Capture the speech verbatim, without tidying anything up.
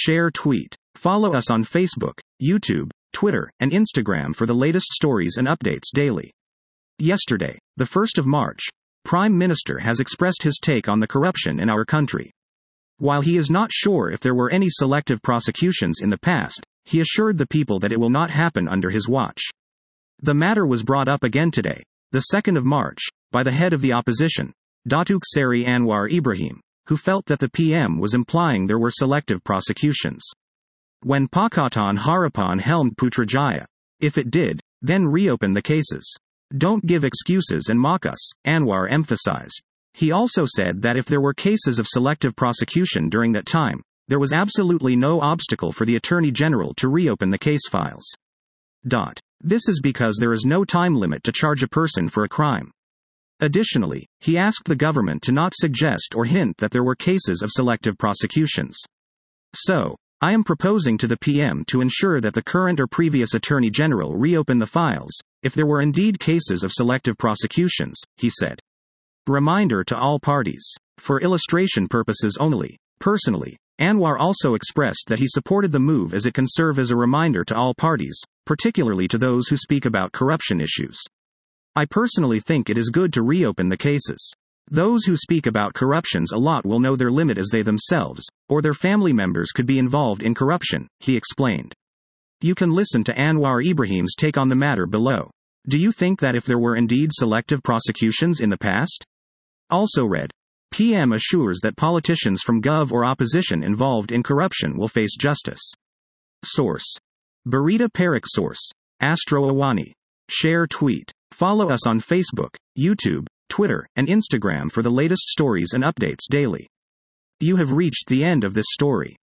share, tweet. Follow us on Facebook, YouTube, Twitter, and Instagram for the latest stories and updates daily. Yesterday, the first of March, Prime Minister has expressed his take on the corruption in our country. While he is not sure if there were any selective prosecutions in the past, he assured the people that it will not happen under his watch. The matter was brought up again today, the second of March, by the head of the opposition, Datuk Seri Anwar Ibrahim, who felt that the P M was implying there were selective prosecutions. When Pakatan Harapan helmed Putrajaya, if it did, then reopen the cases. Don't give excuses and mock us, Anwar emphasized. He also said that if there were cases of selective prosecution during that time, there was absolutely no obstacle for the Attorney General to reopen the case files. Dot. This is because there is no time limit to charge a person for a crime. Additionally, he asked the government to not suggest or hint that there were cases of selective prosecutions. So, I am proposing to the P M to ensure that the current or previous Attorney General reopen the files, if there were indeed cases of selective prosecutions, he said. Reminder to all parties. For illustration purposes only. Personally, Anwar also expressed that he supported the move as it can serve as a reminder to all parties, particularly to those who speak about corruption issues. I personally think it is good to reopen the cases. Those who speak about corruptions a lot will know their limit as they themselves, or their family members could be involved in corruption, he explained. You can listen to Anwar Ibrahim's take on the matter below. Do you think that if there were indeed selective prosecutions in the past? Also read. P M assures that politicians from Gov or opposition involved in corruption will face justice. Source. Barita Parak. Source. Astro Awani. Share, tweet. Follow us on Facebook, YouTube, Twitter, and Instagram for the latest stories and updates daily. You have reached the end of this story.